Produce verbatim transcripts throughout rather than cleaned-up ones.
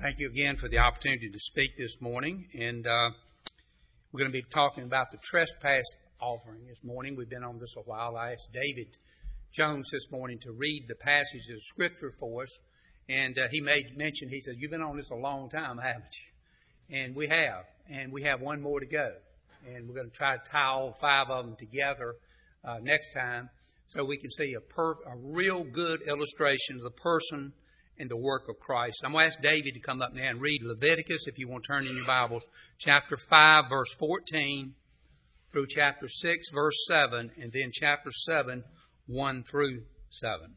Thank you again for the opportunity to speak this morning. And uh, we're going to be talking about the trespass offering this morning. We've been on this a while. I asked David Jones this morning to read the passage of Scripture for us. And uh, he made mention, he said, "You've been on this a long time, haven't you?" And we have. And we have one more to go. And we're going to try to tie all five of them together uh, next time so we can see a, per- a real good illustration of the person and the work of Christ. I'm going to ask David to come up now and read Leviticus, if you want to turn in your Bibles, chapter five, verse fourteen, through chapter six, verse seven, and then chapter seven, one through seven.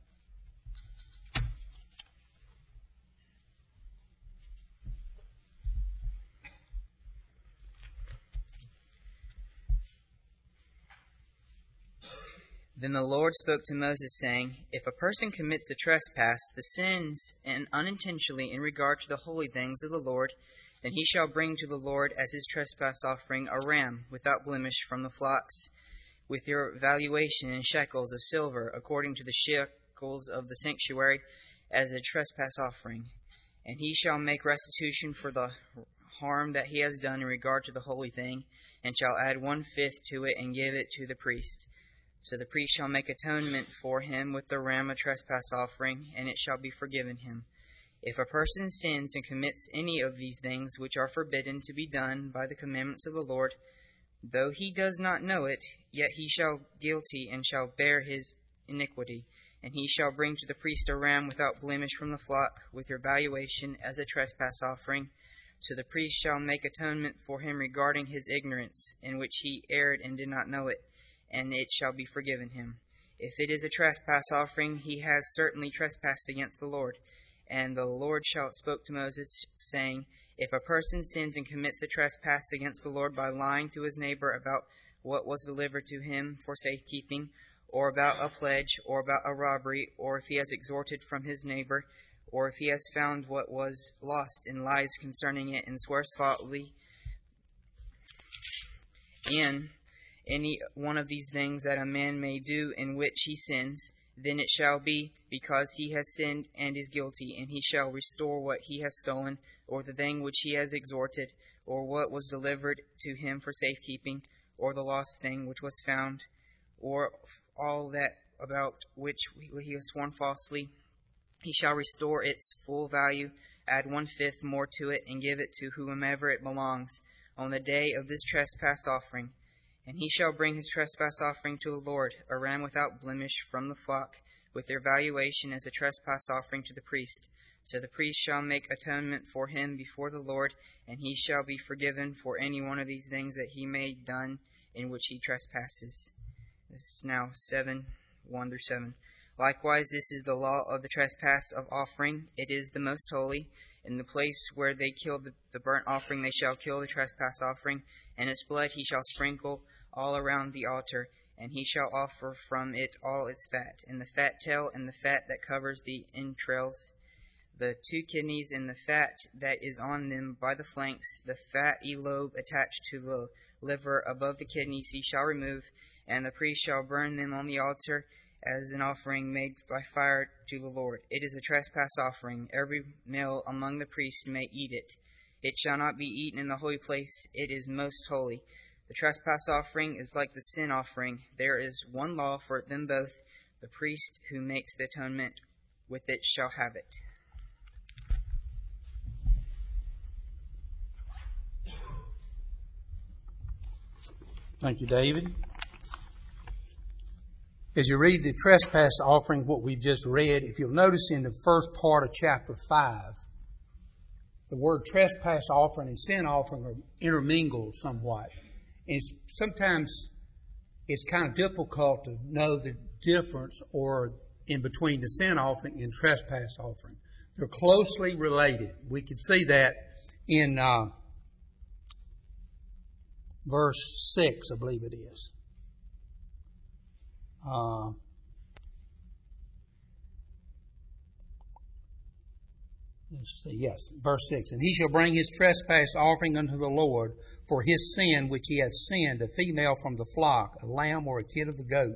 Then the Lord spoke to Moses, saying, If a person commits a trespass, the sins, and unintentionally in regard to the holy things of the Lord, then he shall bring to the Lord as his trespass offering a ram without blemish from the flocks, with your valuation in shekels of silver, according to the shekels of the sanctuary, as a trespass offering. And he shall make restitution for the harm that he has done in regard to the holy thing, and shall add one-fifth to it and give it to the priest. So the priest shall make atonement for him with the ram a trespass offering, and it shall be forgiven him. If a person sins and commits any of these things which are forbidden to be done by the commandments of the Lord, though he does not know it, yet he shall guilty and shall bear his iniquity. And he shall bring to the priest a ram without blemish from the flock, with your valuation as a trespass offering. So the priest shall make atonement for him regarding his ignorance, in which he erred and did not know it, and it shall be forgiven him. If it is a trespass offering, he has certainly trespassed against the Lord. And the Lord shall spoke to Moses, saying, If a person sins and commits a trespass against the Lord by lying to his neighbor about what was delivered to him for safekeeping, or about a pledge, or about a robbery, or if he has extorted from his neighbor, or if he has found what was lost and lies concerning it, and swears falsely, in any one of these things that a man may do in which he sins, then it shall be because he has sinned and is guilty, and he shall restore what he has stolen, or the thing which he has extorted, or what was delivered to him for safekeeping, or the lost thing which was found, or all that about which he has sworn falsely. He shall restore its full value, add one-fifth more to it, and give it to whomever it belongs on the day of this trespass offering. And he shall bring his trespass offering to the Lord, a ram without blemish from the flock, with their valuation as a trespass offering to the priest. So the priest shall make atonement for him before the Lord, and he shall be forgiven for any one of these things that he may done in which he trespasses. This is now seven, one through seven. Likewise, this is the law of the trespass of offering. It is the most holy. In the place where they kill the, the burnt offering, they shall kill the trespass offering, and its blood he shall sprinkle all around the altar, and he shall offer from it all its fat, and the fat tail, and the fat that covers the entrails, the two kidneys, and the fat that is on them by the flanks, the fatty lobe attached to the liver above the kidneys he shall remove, and the priest shall burn them on the altar as an offering made by fire to the Lord. It is a trespass offering. Every male among the priests may eat it. It shall not be eaten in the holy place. It is most holy. The trespass offering is like the sin offering. There is one law for them both. The priest who makes the atonement with it shall have it. Thank you, David. As you read the trespass offering, what we've just read, if you'll notice in the first part of chapter five, the word trespass offering and sin offering are intermingled somewhat. And it's, sometimes it's kind of difficult to know the difference or in between the sin offering and trespass offering. They're closely related. We can see that in uh, verse six, I believe it is. Uh, let's see, yes, verse six. And he shall bring his trespass offering unto the Lord for his sin which he hath sinned, a female from the flock, a lamb or a kid of the goats,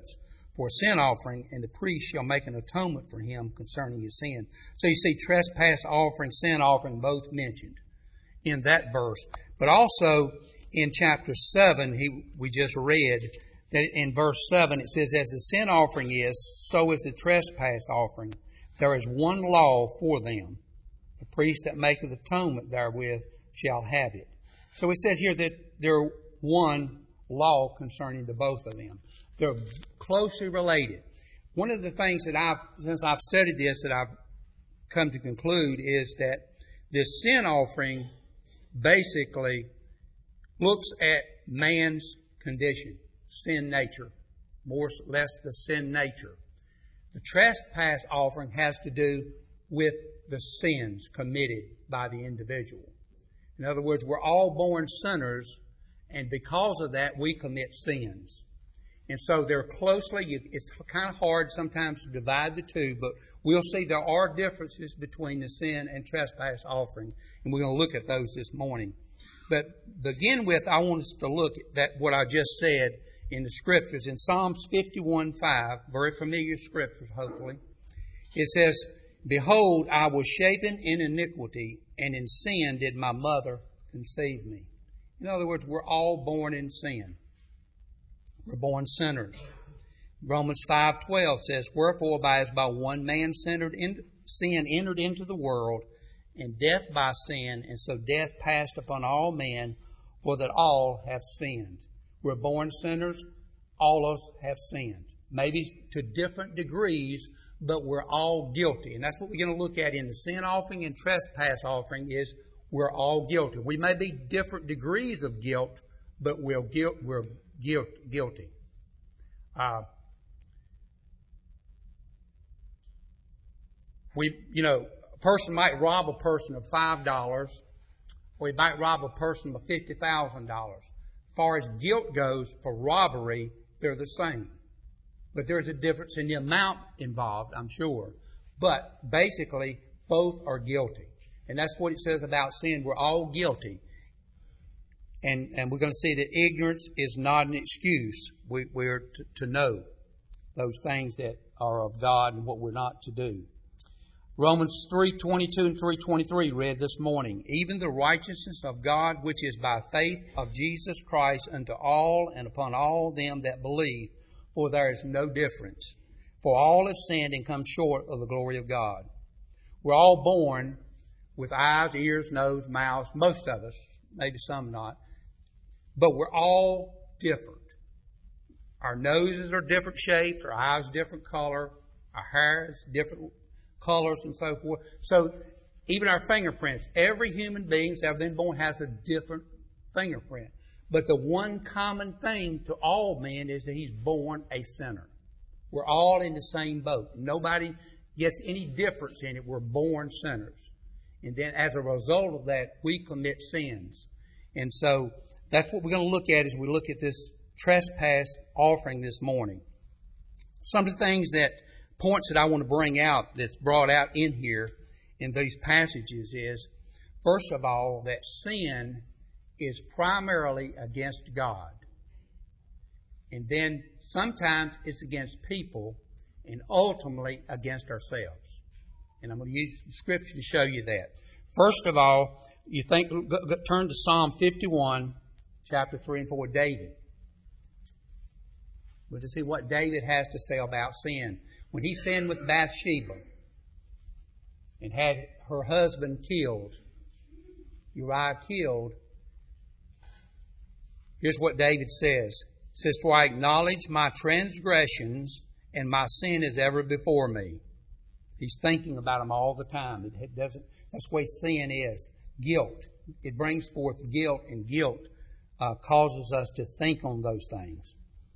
for a sin offering, and the priest shall make an atonement for him concerning his sin. So you see trespass offering, sin offering, both mentioned in that verse. But also in chapter seven, he, we just read that in verse seven, it says, as the sin offering is, so is the trespass offering. There is one law for them. The priest that maketh atonement therewith shall have it. So it says here that there are one law concerning the both of them. They're closely related. One of the things that I've, since I've studied this, that I've come to conclude is that this sin offering basically looks at man's condition, sin nature, more or less the sin nature. The trespass offering has to do with the sins committed by the individual. In other words, we're all born sinners, and because of that, we commit sins. And so they're closely, it's kind of hard sometimes to divide the two, but we'll see there are differences between the sin and trespass offering, and we're going to look at those this morning. But begin with, I want us to look at that, what I just said in the Scriptures. In Psalms fifty-one five, very familiar Scriptures, hopefully, it says, behold, I was shapen in iniquity, and in sin did my mother conceive me. In other words, we're all born in sin. We're born sinners. Romans five twelve says, wherefore as by one man sin entered into the world, and death by sin, and so death passed upon all men, for that all have sinned. We're born sinners. All of us have sinned. Maybe to different degrees, but we're all guilty. And that's what we're going to look at in the sin offering and trespass offering is we're all guilty. We may be different degrees of guilt, but we're, guilt, we're guilt, guilty. Uh, we, you know, a person might rob a person of five dollars, or he might rob a person of fifty thousand dollars. As far as guilt goes for robbery, they're the same. But there's a difference in the amount involved, I'm sure. But basically, both are guilty. And that's what it says about sin. We're all guilty. And, and we're going to see that ignorance is not an excuse. We, we're to, to know those things that are of God and what we're not to do. Romans three twenty-two and three twenty-three read this morning, even the righteousness of God, which is by faith of Jesus Christ unto all and upon all them that believe, for there is no difference. For all have sinned and come short of the glory of God. We're all born with eyes, ears, nose, mouths, most of us, maybe some not, but we're all different. Our noses are different shapes, our eyes different color, our hair is different colors and so forth. So even our fingerprints, every human being that's ever been born has a different fingerprint. But the one common thing to all men is that he's born a sinner. We're all in the same boat. Nobody gets any difference in it. We're born sinners. And then as a result of that, we commit sins. And so that's what we're going to look at as we look at this trespass offering this morning. Some of the things that, points that I want to bring out that's brought out in here in these passages is, first of all, that sin is primarily against God. And then sometimes it's against people and ultimately against ourselves. And I'm going to use the Scripture to show you that. First of all, you think, turn to Psalm fifty-one, chapter three and four, David. We'll see what David has to say about sin. When he sinned with Bathsheba and had her husband killed, Uriah killed, here's what David says. It says, for I acknowledge my transgressions, and my sin is ever before me. He's thinking about them all the time. It doesn't. That's the way sin is. Guilt. It brings forth guilt, and guilt uh, causes us to think on those things.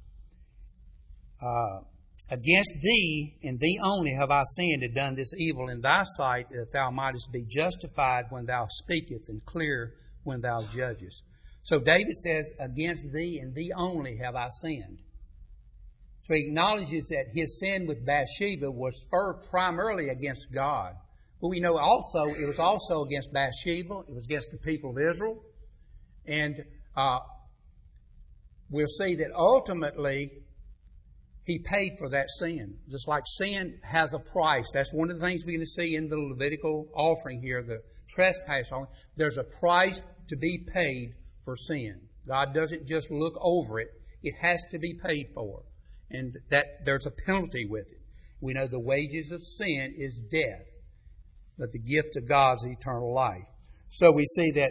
Uh, Against thee, and thee only, have I sinned and done this evil in thy sight, that thou mightest be justified when thou speakest, and clear when thou judgest. So David says, against thee and thee only have I sinned. So he acknowledges that his sin with Bathsheba was primarily against God. But we know also, it was also against Bathsheba. It was against the people of Israel. And uh, we'll see that ultimately He paid for that sin. Just like sin has a price. That's one of the things we're going to see in the Levitical offering here, the trespass offering. There's a price to be paid for sin. God doesn't just look over it. It has to be paid for. And that there's a penalty with it. We know the wages of sin is death, but the gift of God is eternal life. So we see that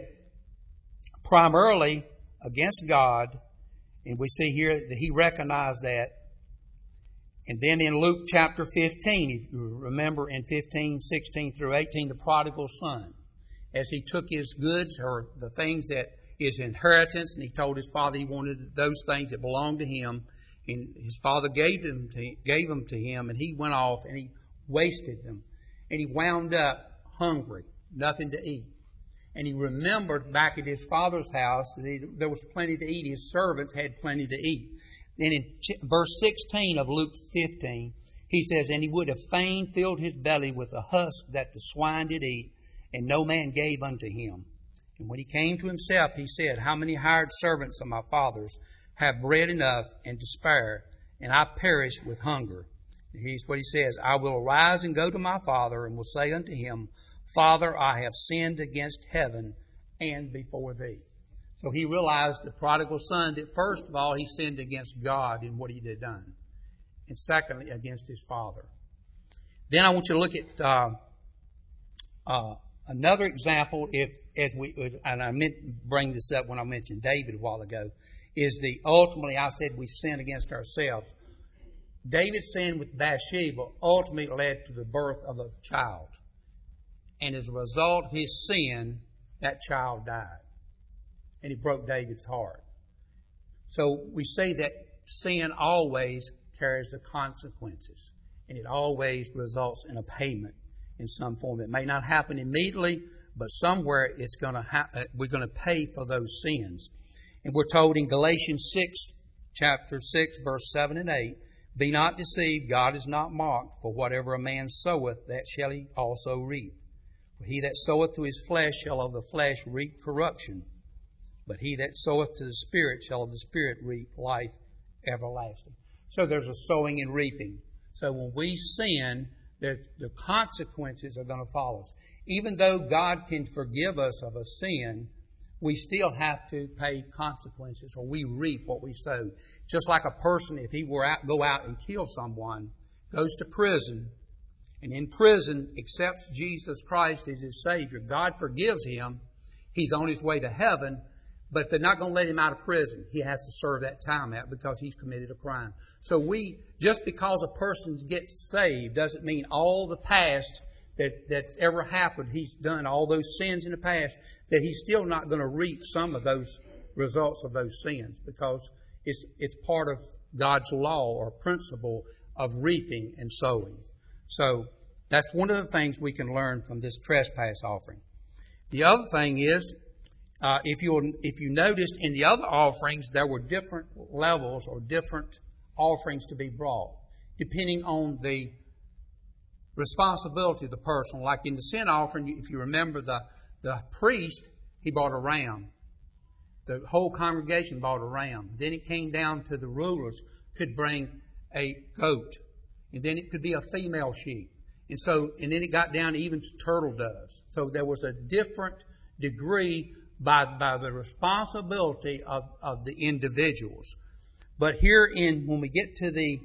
primarily against God, and we see here that he recognized that. And then in Luke chapter fifteen, if you remember in fifteen, sixteen through eighteen, the prodigal son, as he took his goods or the things that his inheritance, and he told his father he wanted those things that belonged to him, and his father gave them to, gave them to him, and he went off and he wasted them, and he wound up hungry, nothing to eat. And he remembered back at his father's house that he, there was plenty to eat. His servants had plenty to eat. Then in verse sixteen of Luke fifteen, he says, "And he would have fain filled his belly with the husk that the swine did eat, and no man gave unto him. And when he came to himself, he said, How many hired servants of my father's have bread enough and to spare, and I perish with hunger? And here's what he says, I will arise and go to my father, and will say unto him, Father, I have sinned against heaven and before thee." So he realized, the prodigal son, that first of all, he sinned against God in what he had done. And secondly, against his father. Then I want you to look at uh, uh, another example, if, if we, and I meant to bring this up when I mentioned David a while ago, is the ultimately, I said we sin against ourselves. David's sin with Bathsheba ultimately led to the birth of a child. And as a result of his sin, that child died. And it broke David's heart. So we say that sin always carries the consequences. And it always results in a payment in some form. It may not happen immediately, but somewhere it's going to ha- we're going to pay for those sins. And we're told in Galatians six, chapter six, verse seven and eight, Be not deceived, God is not mocked, for whatever a man soweth, that shall he also reap. For he that soweth to his flesh shall of the flesh reap corruption, but he that soweth to the Spirit shall of the Spirit reap life everlasting. So there's a sowing and reaping. So when we sin, the consequences are going to follow us. Even though God can forgive us of a sin, we still have to pay consequences, or we reap what we sow. Just like a person, if he were out, go out and kill someone, goes to prison, and in prison accepts Jesus Christ as his Savior, God forgives him. He's on his way to heaven, but they're not going to let him out of prison. He has to serve that time out because he's committed a crime. So we, just because a person gets saved doesn't mean all the past that, that's ever happened, he's done all those sins in the past, that he's still not going to reap some of those results of those sins, because it's, it's part of God's law or principle of reaping and sowing. So that's one of the things we can learn from this trespass offering. The other thing is, uh, if you if you noticed in the other offerings, there were different levels or different offerings to be brought, depending on the responsibility of the person. Like in the sin offering, if you remember, the, the priest, he brought a ram. The whole congregation brought a ram. Then it came down to the rulers, could bring a goat. And then it could be a female sheep. And so, and then it got down even to turtle doves. So there was a different degree by, by the responsibility of, of the individuals. But here in, when we get to the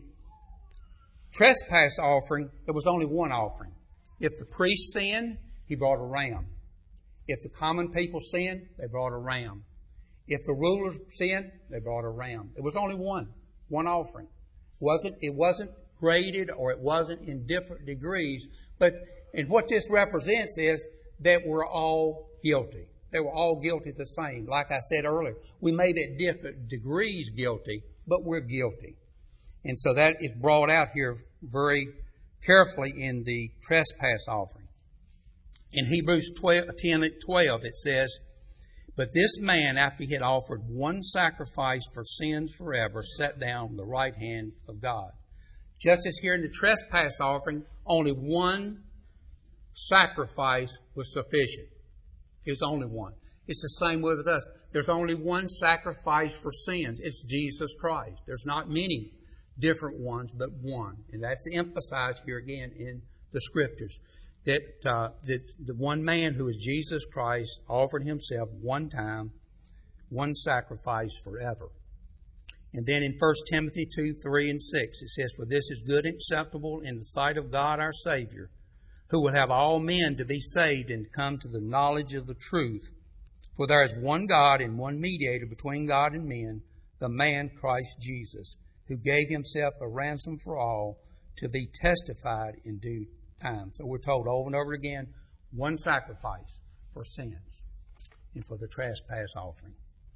trespass offering, there was only one offering. If the priest sinned, he brought a ram. If the common people sinned, they brought a ram. If the rulers sinned, they brought a ram. It was only one, one offering. Wasn't it wasn't graded, or it wasn't in different degrees. But and what this represents is that we're all guilty. They were all guilty the same. Like I said earlier, we may be at different degrees guilty, but we're guilty. And so that is brought out here very carefully in the trespass offering. In Hebrews ten and twelve, it says, But this man, after he had offered one sacrifice for sins forever, sat down on the right hand of God. Just as here in the trespass offering, only one sacrifice was sufficient. It's only one. It's the same way with us. There's only one sacrifice for sins. It's Jesus Christ. There's not many. different ones, but one. And that's emphasized here again in the Scriptures. That, uh, that the one man who is Jesus Christ offered himself one time, one sacrifice forever. And then in First Timothy two, three, and six, it says, "For this is good and acceptable in the sight of God our Savior, who will have all men to be saved and come to the knowledge of the truth. For there is one God and one mediator between God and men, the man Christ Jesus, who gave himself a ransom for all, to be testified in due time." So we're told over and over again, one sacrifice for sins and for the trespass offering.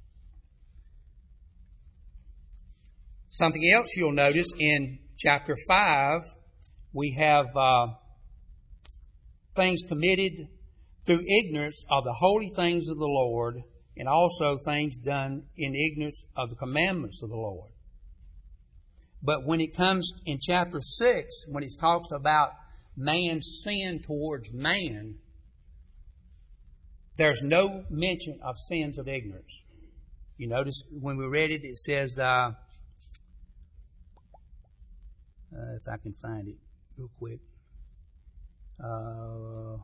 Something else you'll notice in chapter five, we have uh, things committed through ignorance of the holy things of the Lord, and also things done in ignorance of the commandments of the Lord. But when it comes in chapter six, when it talks about man's sin towards man, there's no mention of sins of ignorance. You notice when we read it, it says, uh, uh, if I can find it real quick. Uh,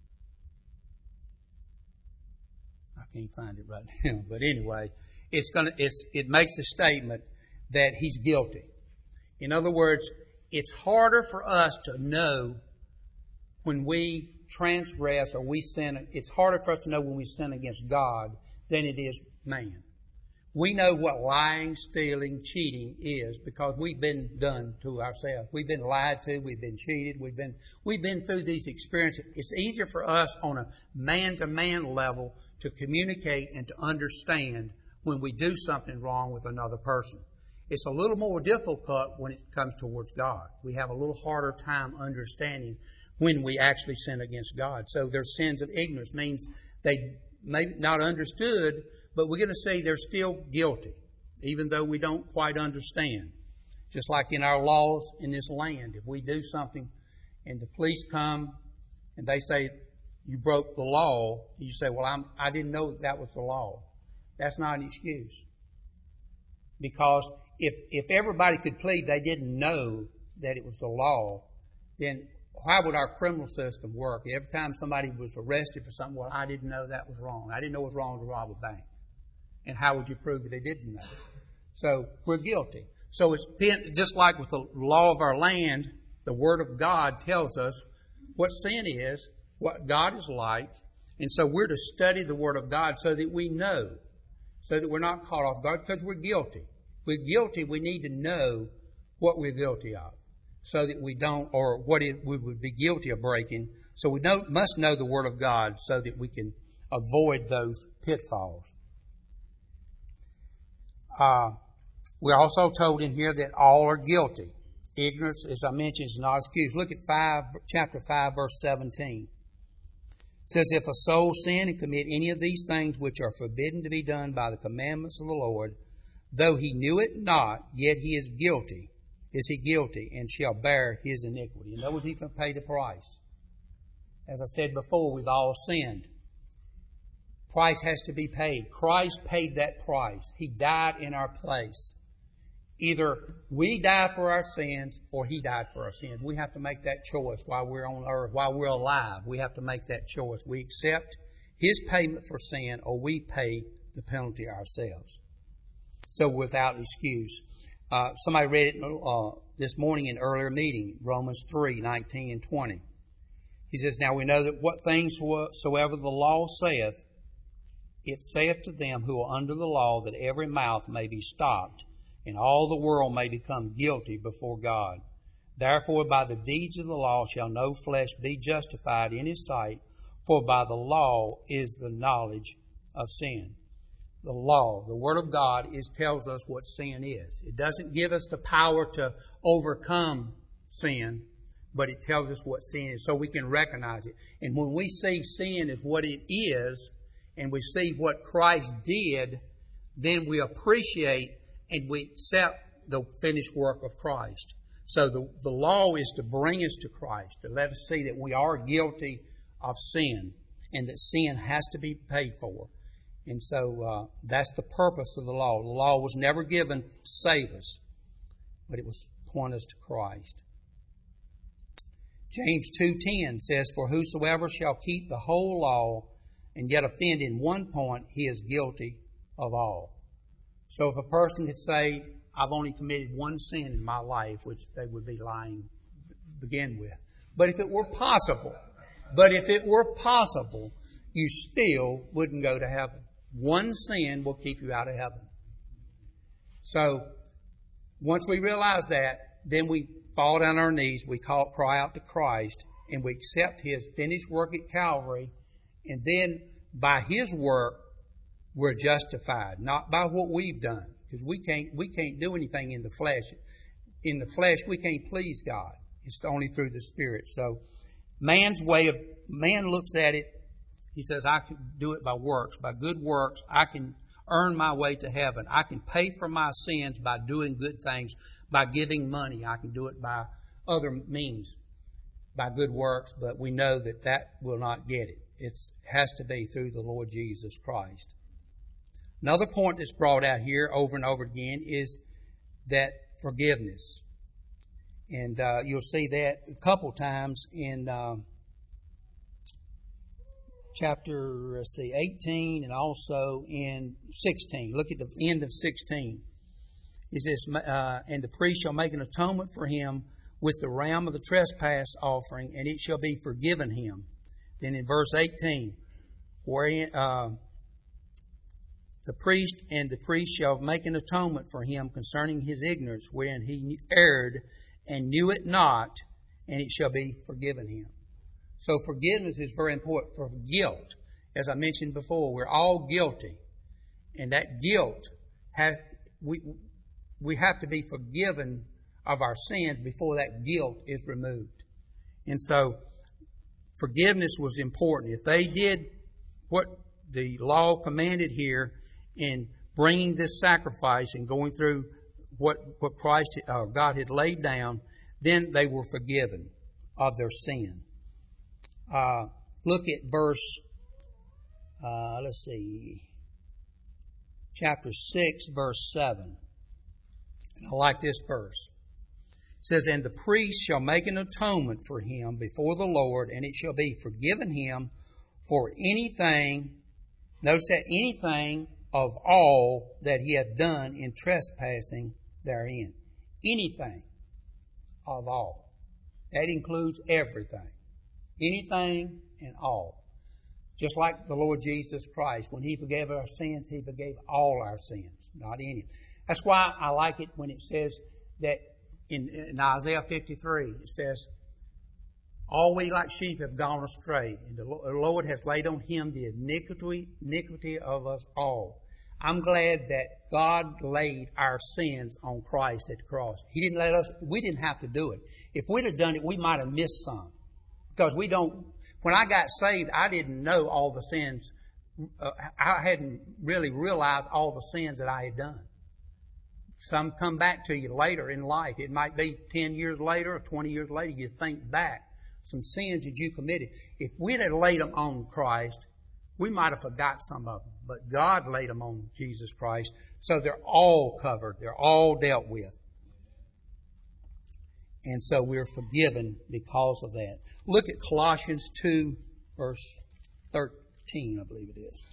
I can't find it right now, but anyway, it's gonna. It's it makes a statement that he's guilty. In other words, it's harder for us to know when we transgress or we sin. It's harder for us to know when we sin against God than it is man. We know what lying, stealing, cheating is because we've been done to ourselves. We've been lied to. We've been cheated. We've been we've been through these experiences. It's easier for us on a man-to-man level to communicate and to understand when we do something wrong with another person. It's a little more difficult when it comes towards God. We have a little harder time understanding when we actually sin against God. So their sins of ignorance means they may not understood, but we're going to say they're still guilty, even though we don't quite understand. Just like in our laws in this land, if we do something and the police come and they say, "You broke the law," you say, "Well, I'm, I didn't know that was the law." That's not an excuse. Because if if everybody could plead they didn't know that it was the law, then how would our criminal system work? Every time somebody was arrested for something, "Well, I didn't know that was wrong. I didn't know it was wrong to rob a bank." And how would you prove that they didn't know? So we're guilty. So it's been, just like with the law of our land, the Word of God tells us what sin is, what God is like. And so we're to study the Word of God so that we know, so that we're not caught off guard because we're guilty. If we're guilty, we need to know what we're guilty of so that we don't, or what it, we would be guilty of breaking. So we know, must know the Word of God so that we can avoid those pitfalls. Uh, we're also told in here that all are guilty. Ignorance, as I mentioned, is not excused. Look at five, chapter five, verse seventeen. It says, "If a soul sin and commit any of these things which are forbidden to be done by the commandments of the Lord, though he knew it not, yet he is guilty. Is he guilty, and shall bear his iniquity." In other words, he's going to pay the price. As I said before, we've all sinned. Price has to be paid. Christ paid that price. He died in our place. Either we die for our sins or He died for our sins. We have to make that choice while we're on earth, while we're alive. We have to make that choice. We accept His payment for sin or we pay the penalty ourselves. So without excuse. Uh, somebody read it uh, this morning in an earlier meeting, Romans three, nineteen and twenty. He says, "Now we know that what things soever the law saith, it saith to them who are under the law, that every mouth may be stopped, and all the world may become guilty before God. Therefore by the deeds of the law shall no flesh be justified in His sight, for by the law is the knowledge of sin." The law, the Word of God, is tells us what sin is. It doesn't give us the power to overcome sin, but it tells us what sin is so we can recognize it. And when we see sin as what it is, and we see what Christ did, then we appreciate and we accept the finished work of Christ. So the, the law is to bring us to Christ, to let us see that we are guilty of sin and that sin has to be paid for. And so uh, that's the purpose of the law. The law was never given to save us. but it was to point us to Christ. James two ten says, "For whosoever shall keep the whole law and yet offend in one point, he is guilty of all." So if a person could say, "I've only committed one sin in my life," which they would be lying to begin with. But if it were possible, but if it were possible, you still wouldn't go to heaven. One sin will keep you out of heaven. So once we realize that, then we fall down on our knees, we call, cry out to Christ, and we accept His finished work at Calvary, and then by His work, we're justified, not by what we've done, because we can't we can't do anything in the flesh. In the flesh, we can't please God. It's only through the Spirit. So, man's way of man looks at it. He says, "I can do it by works, by good works. I can earn my way to heaven. I can pay for my sins by doing good things, by giving money. I can do it by other means, by good works." But we know that that will not get it. It has to be through the Lord Jesus Christ. Another point that's brought out here over and over again is that forgiveness. And uh, you'll see that a couple times in uh, chapter, let's see, eighteen and also in sixteen. Look at the end of sixteen. It says, uh, "And the priest shall make an atonement for him with the ram of the trespass offering, and it shall be forgiven him." Then in verse eighteen, wherein uh, the priest and the priest shall make an atonement for him concerning his ignorance, wherein he erred and knew it not, and it shall be forgiven him. So forgiveness is very important for guilt. As I mentioned before, we're all guilty, and that guilt has we we have to be forgiven of our sins before that guilt is removed. And so forgiveness was important. If they did what the law commanded here in bringing this sacrifice and going through what what Christ uh, God had laid down, then they were forgiven of their sin. Uh, look at verse, uh, let's see, chapter six, verse seven. I like this verse. It says, "And the priest shall make an atonement for him before the Lord, and it shall be forgiven him for anything," notice that, "anything of all that he hath done in trespassing therein." Anything of all. That includes everything. Anything and all. Just like the Lord Jesus Christ, when He forgave our sins, He forgave all our sins, not any. That's why I like it when it says that in, in Isaiah fifty-three, it says, "All we like sheep have gone astray, and the Lord hath laid on Him the iniquity, iniquity of us all." I'm glad that God laid our sins on Christ at the cross. He didn't let us, we didn't have to do it. If we'd have done it, we might have missed some. Because we don't, when I got saved, I didn't know all the sins. Uh, I hadn't really realized all the sins that I had done. Some come back to you later in life. It might be ten years later or twenty years later, you think back some sins that you committed. If we'd have laid them on Christ, we might have forgot some of them. But God laid them on Jesus Christ. So they're all covered. They're all dealt with. And so we're forgiven because of that. Look at Colossians two, verse thirteen, I believe it is.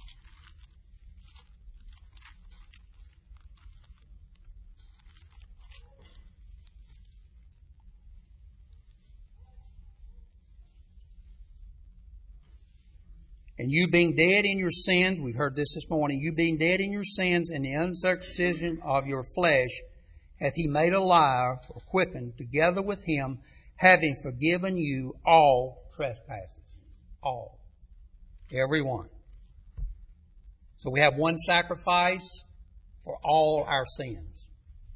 "And you being dead in your sins," we've heard this this morning, "you being dead in your sins and the uncircumcision of your flesh, hath He made alive," or quickened, "together with Him, having forgiven you all trespasses." All. Every one. So we have one sacrifice for all our sins.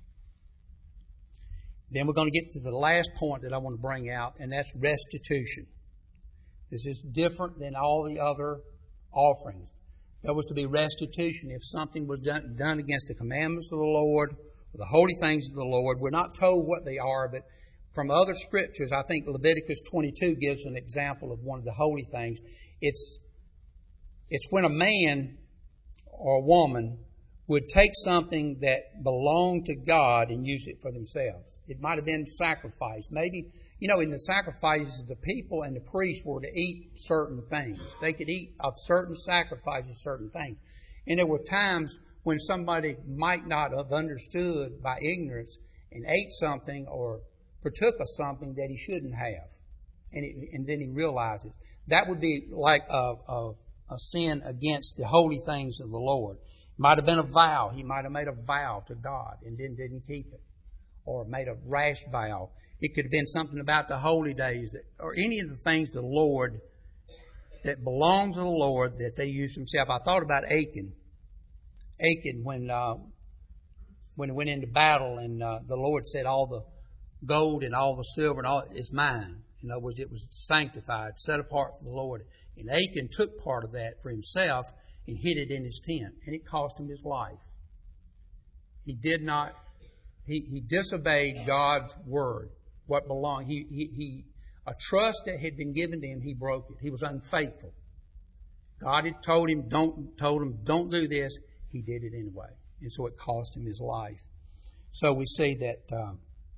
Then we're going to get to the last point that I want to bring out, and that's restitution. This is different than all the other offerings. There was to be restitution if something was done, done against the commandments of the Lord, or the holy things of the Lord. We're not told what they are, but from other scriptures, I think Leviticus twenty-two gives an example of one of the holy things. It's, it's when a man or a woman would take something that belonged to God and use it for themselves. It might have been sacrifice. Maybe, you know, in the sacrifices, the people and the priests were to eat certain things. They could eat of certain sacrifices, certain things. And there were times when somebody might not have understood by ignorance and ate something or partook of something that he shouldn't have. And, it, and then he realizes. That would be like a, a, a sin against the holy things of the Lord. It might have been a vow. He might have made a vow to God and then didn't keep it. Or made a rash vow. It could have been something about the holy days that, or any of the things the Lord that belongs to the Lord that they use themselves. I thought about Achan. Achan when uh, when he went into battle and uh, the Lord said all the gold and all the silver and all is mine. In other words, it was sanctified, set apart for the Lord. And Achan took part of that for himself and hid it in his tent. And it cost him his life. He did not, he, he disobeyed God's word, what belonged. He, he, he, a trust that had been given to him, he broke it. He was unfaithful. God had told him, don't, told him, don't do this. He did it anyway. And so it cost him his life. So we see that uh,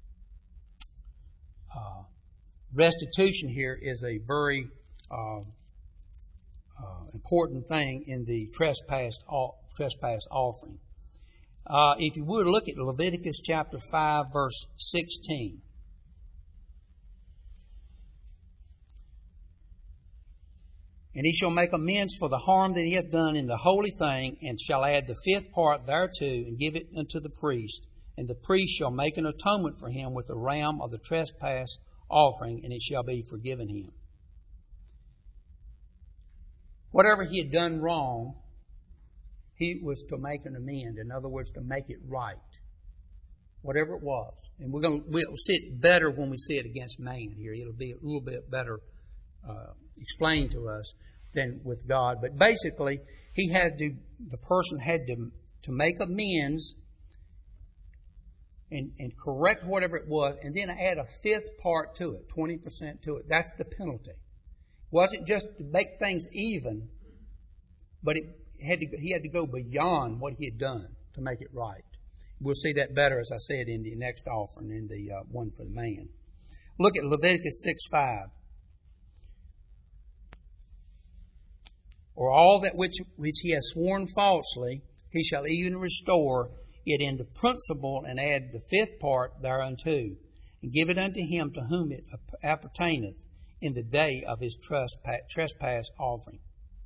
uh, restitution here is a very uh, uh, important thing in the trespass trespass offering. Uh, if you would look at Leviticus chapter five, verse sixteen. And he shall make amends for the harm that he hath done in the holy thing, and shall add the fifth part thereto, and give it unto the priest. And the priest shall make an atonement for him with the ram of the trespass offering, and it shall be forgiven him. Whatever he had done wrong, he was to make an amend. In other words, to make it right. Whatever it was. And we're going to, we'll see it better when we see it against man here. It'll be a little bit better uh, explained to us than with God. But basically, he had to, the person had to, to make amends and, and correct whatever it was, and then add a fifth part to it, twenty percent to it. That's the penalty. It wasn't just to make things even, but it had to, he had to go beyond what he had done to make it right. We'll see that better, as I said, in the next offering, in the uh, one for the man. Look at Leviticus six five. Or all that which, which he has sworn falsely, he shall even restore it in the principal, and add the fifth part thereunto, and give it unto him to whom it appertaineth in the day of his trespass, trespass offering.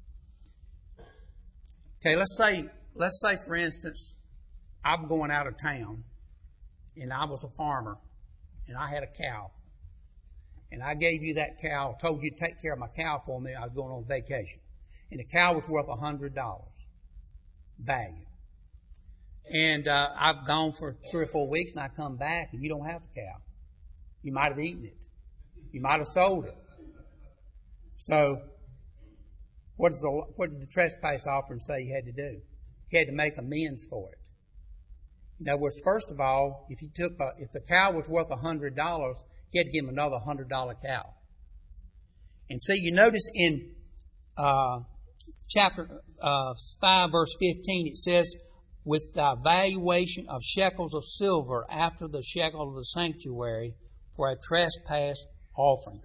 Okay, let's say, let's say for instance, I'm going out of town, and I was a farmer, and I had a cow, and I gave you that cow, told you to take care of my cow for me. I was going on vacation. And the cow was worth one hundred dollars value. And uh, I've gone for three or four weeks, and I come back, and you don't have the cow. You might have eaten it. You might have sold it. So, what, is the, what did the trespass offering say he had to do? He had to make amends for it. In other words, first of all, if he took a, if the cow was worth one hundred dollars, he had to give him another one hundred dollars cow. And see, you notice in uh, chapter uh, five, verse fifteen, it says, with the valuation of shekels of silver after the shekel of the sanctuary for a trespass offering.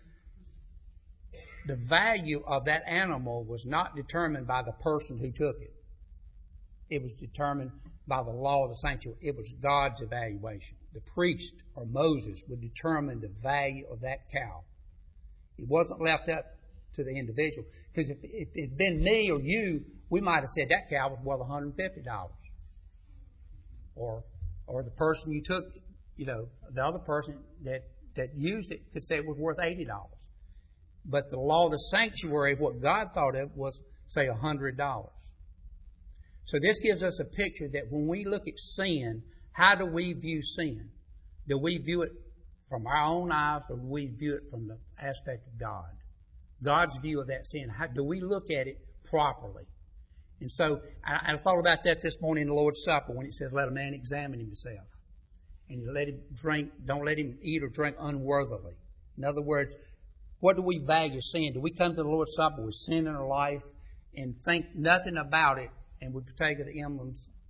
The value of that animal was not determined by the person who took it. It was determined by the law of the sanctuary. It was God's evaluation. The priest or Moses would determine the value of that cow. It wasn't left up to the individual. Because if, if it had been me or you, we might have said that cow was worth one hundred fifty dollars. Or or the person you took, you know, the other person that, that used it could say it was worth eighty dollars. But the law of the sanctuary, what God thought of was, say, one hundred dollars. So this gives us a picture that when we look at sin, how do we view sin? Do we view it from our own eyes, or do we view it from the aspect of God? God's view of that sin. How do we look at it properly? And so I, I thought about that this morning in the Lord's Supper when it says, let a man examine himself. And you let him drink, don't let him eat or drink unworthily. In other words, what do we value sin? Do we come to the Lord's Supper with sin in our life and think nothing about it, and we partake of the emblems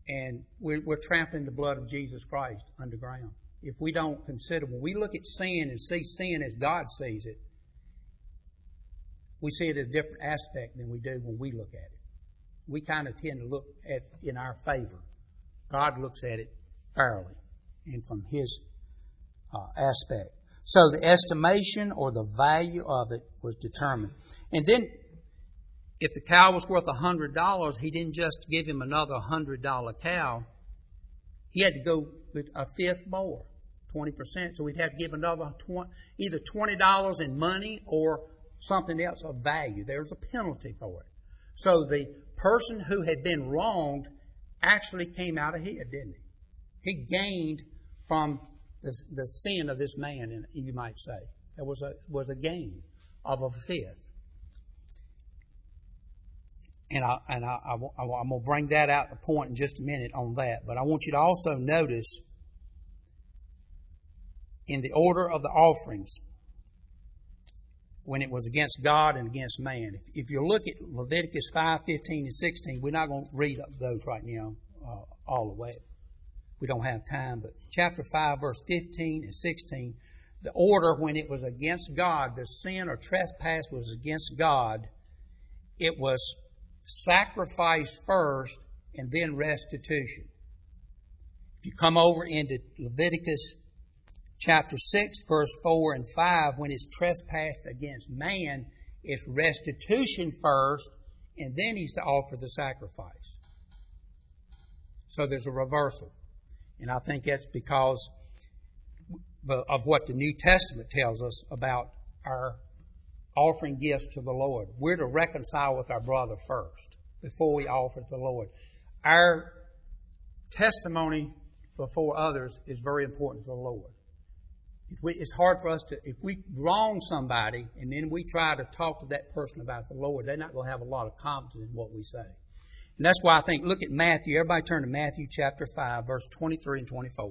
And we're, we're trampling the blood of Jesus Christ underground. If we don't consider, when we look at sin and see sin as God sees it, we see it as a different aspect than we do when we look at it. We kind of tend to look at it in our favor. God looks at it fairly and from His uh, aspect. So the estimation or the value of it was determined. And then if the cow was worth one hundred dollars, He didn't just give him another one hundred dollar cow. He had to go with a fifth more, twenty percent. So we'd have to give another twenty, either twenty dollars in money or something else of value. There's a penalty for it. So the person who had been wronged actually came out ahead, didn't he? He gained from the, the sin of this man, you might say. There was a, was a gain of a fifth. And, I, and I, I, I, I'm going to bring that out the point in just a minute on that. But I want you to also notice in the order of the offerings, when it was against God and against man. If, if you look at Leviticus five, fifteen, and sixteen, we're not going to read those right now uh, all the way. We don't have time. But chapter five, verse fifteen and sixteen, the order when it was against God, the sin or trespass was against God, it was sacrifice first and then restitution. If you come over into Leviticus chapter six, verse four and five, when it's trespassed against man, it's restitution first, and then he's to offer the sacrifice. So there's a reversal. And I think that's because of what the New Testament tells us about our offering gifts to the Lord. We're to reconcile with our brother first before we offer to the Lord. Our testimony before others is very important to the Lord. If we, it's hard for us to, if we wrong somebody and then we try to talk to that person about the Lord, they're not going to have a lot of confidence in what we say. And that's why I think, look at Matthew. Everybody turn to Matthew chapter five, verse twenty-three and twenty-four.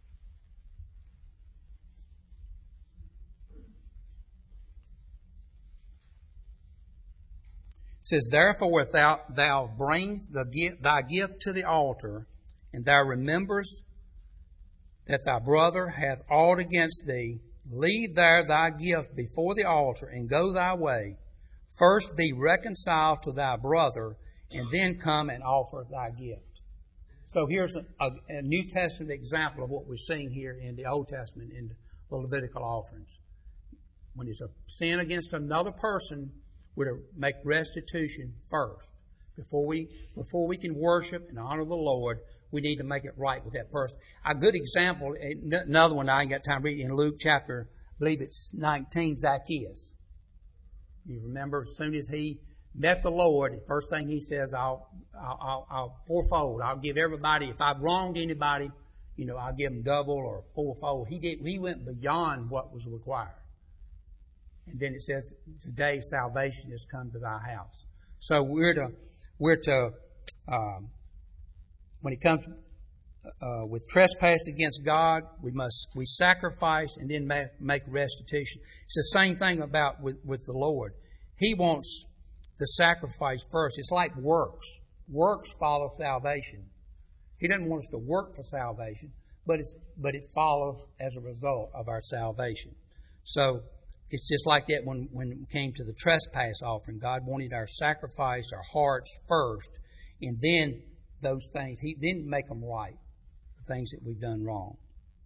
It says, Therefore, if thou, thou bring the gift, thy gift to the altar, and thou rememberest that thy brother hath aught against thee, leave there thy gift before the altar, and go thy way. First be reconciled to thy brother, and then come and offer thy gift. So here's a, a, a New Testament example of what we're seeing here in the Old Testament in the Levitical offerings. When it's a sin against another person, we're to make restitution first. Before we, before we can worship and honor the Lord, we need to make it right with that person. A good example, another one I ain't got time to read, in Luke chapter, I believe it's nineteen, Zacchaeus. You remember, as soon as he met the Lord, the first thing he says, I'll, I'll, I'll, I'll fourfold. I'll give everybody, if I've wronged anybody, you know, I'll give them double or fourfold. He did, he went beyond what was required. And then it says, today salvation has come to thy house. So we're to, we're to, um, when it comes uh, with trespass against God, we must, we sacrifice and then make, make restitution. It's the same thing about with, with the Lord. He wants the sacrifice first. It's like works. Works follow salvation. He doesn't want us to work for salvation, but it's, but it follows as a result of our salvation. So it's just like that when, when it came to the trespass offering. God wanted our sacrifice, our hearts first, and then those things. He didn't make them right, the things that we've done wrong.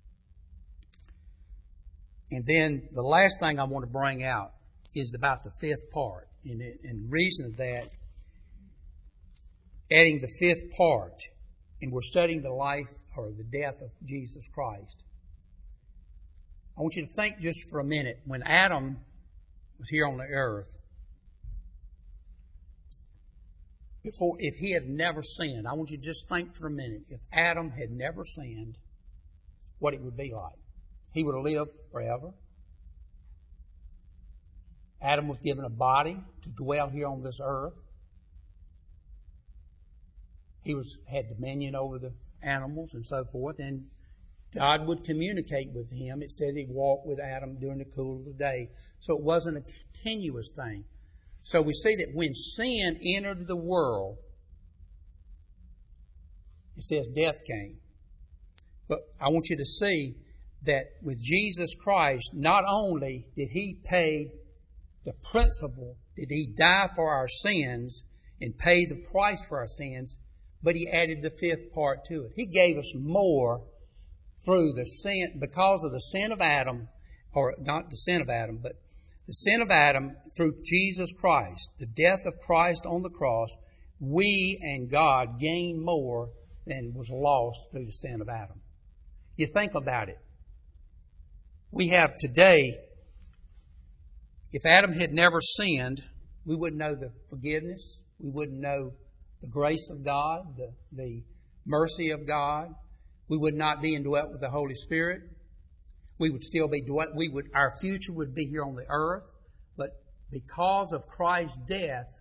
And then the last thing I want to bring out is about the fifth part. And, it, and the reason of that, adding the fifth part, and we're studying the life or the death of Jesus Christ. I want you to think just for a minute. When Adam was here on the earth, before, if he had never sinned, I want you to just think for a minute. If Adam had never sinned, what it would be like. He would have lived forever. Adam was given a body to dwell here on this earth. He was had dominion over the animals and so forth, and God would communicate with him. It says he walked with Adam during the cool of the day. So it wasn't a continuous thing. So we see that when sin entered the world, it says death came. But I want you to see that with Jesus Christ, not only did He pay the principle, did He die for our sins and pay the price for our sins, but He added the fifth part to it. He gave us more through the sin, because of the sin of Adam, or not the sin of Adam, but the sin of Adam through Jesus Christ, the death of Christ on the cross, we and God gained more than was lost through the sin of Adam. You think about it. We have today, if Adam had never sinned, we wouldn't know the forgiveness. We wouldn't know the grace of God, the, the mercy of God. We would not be indwelt with the Holy Spirit. We would still be dwelt. We would. Our future would be here on the earth. But because of Christ's death,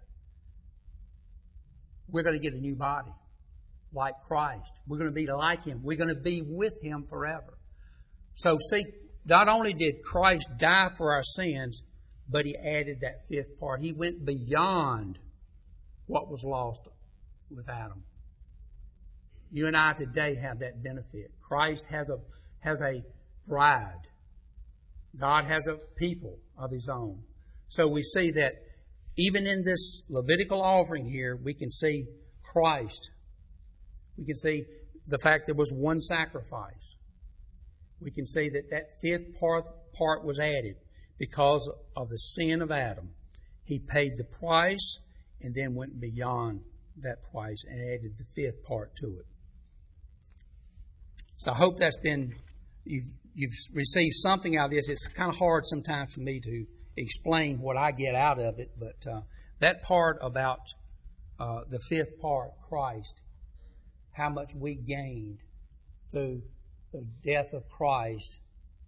we're going to get a new body, like Christ. We're going to be like Him. We're going to be with Him forever. So see, not only did Christ die for our sins, but He added that fifth part. He went beyond what was lost with Adam. You and I today have that benefit. Christ has a has a bride. God has a people of His own. So we see that even in this Levitical offering here, we can see Christ. We can see the fact there was one sacrifice. We can see that that fifth part, part was added because of the sin of Adam. He paid the price and then went beyond that price and added the fifth part to it. So I hope that's been, you've, you've received something out of this. It's kind of hard sometimes for me to explain what I get out of it, but uh, that part about uh, the fifth part, Christ, how much we gained through the death of Christ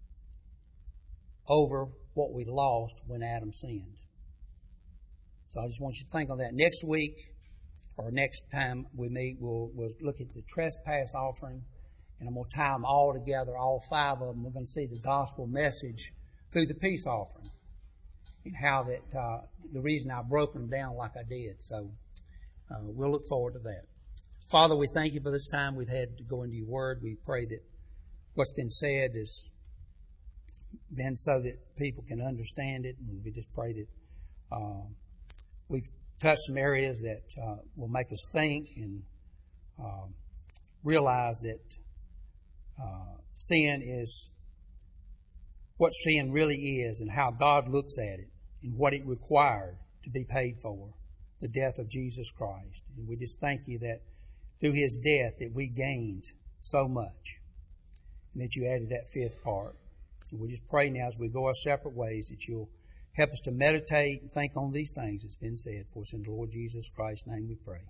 over what we lost when Adam sinned. So I just want you to think on that. Next week, or next time we meet, we'll, we'll look at the trespass offering, and I'm going to tie them all together, all five of them. We're going to see the gospel message through the peace offering and how that, uh, the reason I broke them down like I did. So uh, we'll look forward to that. Father, we thank You for this time we've had to go into Your Word. We pray that what's been said has been so that people can understand it, and we just pray that uh, we've touched some areas that uh, will make us think and uh, realize that uh, sin is what sin really is and how God looks at it and what it required to be paid for, the death of Jesus Christ. And we just thank You that through His death that we gained so much and that You added that fifth part. And we just pray now as we go our separate ways that You'll help us to meditate and think on these things that's been said for us. In the Lord Jesus Christ's name we pray.